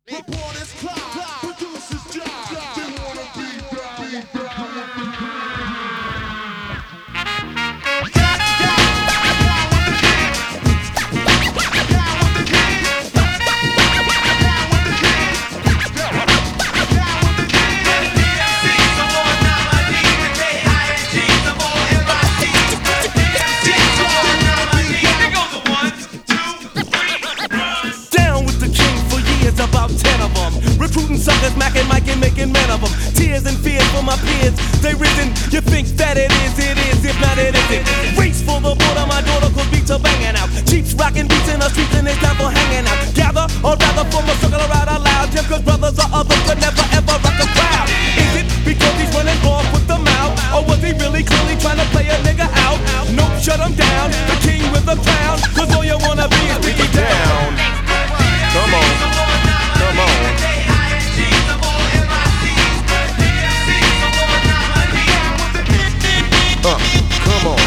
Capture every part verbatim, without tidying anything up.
Reporters clock, producers job. They wanna be down with the about ten of them. Recruiting suckers, macking, micing, making men of them. Tears and fears for my peers, they risen. You think that it is, it is, if not it isn't. Race for the border, my daughter could beats are banging out. Cheeks rocking beats in the streets and it's time for hanging out. Gather, or rather form a circle around out loud. Just cause brothers or others could never ever rock a crowd. Is it because he's running off with the mouth? Or was he really clearly trying to play a nigga out? Nope, shut him down, the king with the crown. Cause all you wanna be is Biggie down. Come on. Come on. Uh, come on.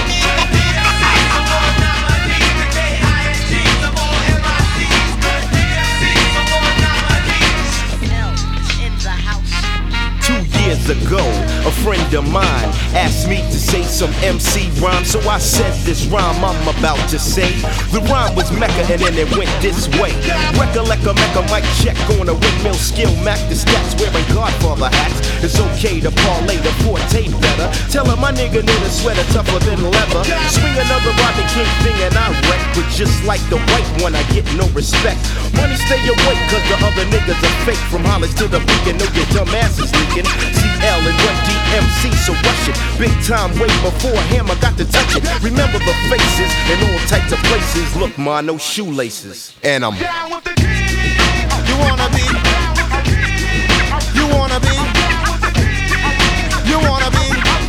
Two years ago, a friend of mine asked me to say some M C rhyme, so I said this rhyme I'm about to say. The rhyme was Mecca and then it went this way. Recollect a Mecca mic check on a windmill skill Mac. The stats wearing Godfather hats. It's okay to parlay the forte better. Tell her my nigga need a sweater tougher than leather. Swing another Rodney King thing and I wreck. But just like the white one, I get no respect. Money stay awake cause the other niggas are fake. From Hollis to the beacon, know your dumb ass is leaking. C L and Run D M C, so rush it. Big time way before Hammer got to touch it. Remember the faces in all types of places. Look, ma, no shoelaces. And I'm down with the king. You wanna be? You wanna be? You wanna be?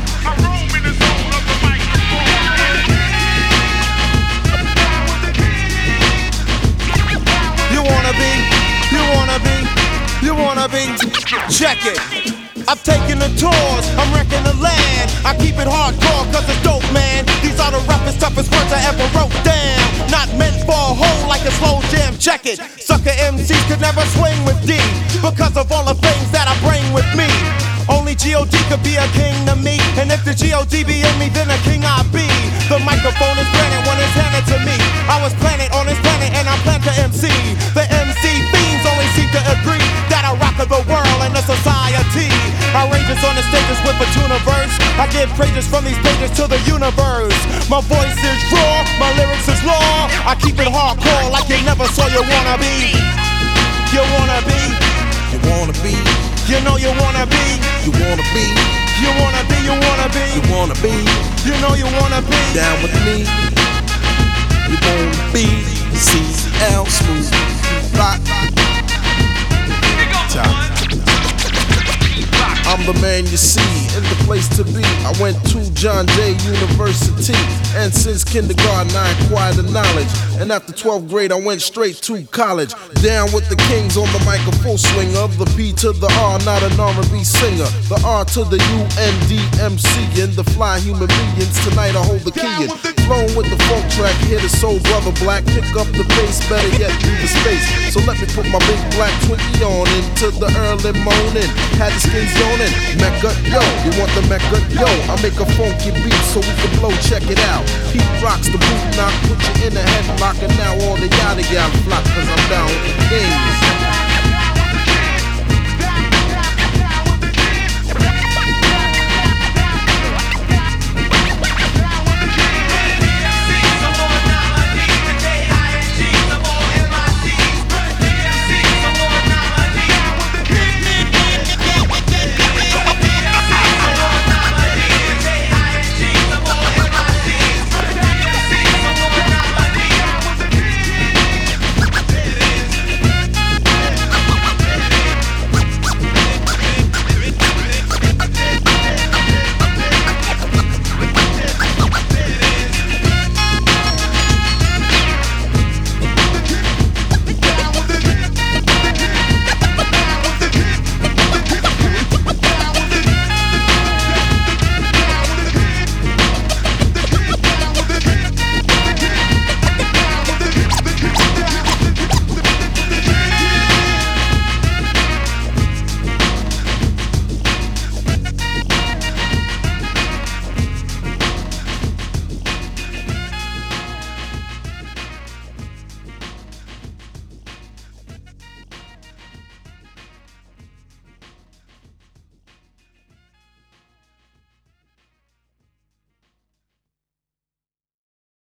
You wanna be? You wanna be? You wanna be? Check it. I'm taking the tours, I'm wrecking the land. I keep it hardcore cause it's dope, man. These are the roughest, toughest words I ever wrote down. Not meant for a hole like a slow jam, check it. Sucker M Cs could never swing with D because of all the things that I bring with me. Only G O D could be a king to me. And if the G O D be in me, then a king I be. The microphone is granted when it's handed to me. I was planted on this planet and I plan to M C. The M C fiends only seem to agree that I rock the world and the society. Outrageous on the stages with a tuna verse. I give praises from these pages to the universe. My voice is raw, my lyrics is law. I keep it hardcore like you never saw you wanna be. You wanna be. You wanna be. You know you wanna be. You wanna be. You wanna be, you wanna be. You wanna be. You know you wanna be. Down with me. You wanna be. C L Smooth Rock. Top. I'm the man you see in the place to be. I went to John Jay University, and since kindergarten I acquired the knowledge. And after twelfth grade I went straight to college. Down with the kings on the mic, a full swinger. The P to the R, not an R and B singer. The R to the U N D M C and the fly human beings. Tonight I hold the key in. Flowing with the funk track, hit a soul brother black. Pick up the bass, better yet through the space. So let me put my big black Twinkie on into the early morning. Had the skins on it. Mecca, yo, you want the Mecca, yo. I make a funky beat so we can blow, check it out. He rocks the boot knock, put you in a headlock, and now all the yada yada flock, cause I'm down with the kings.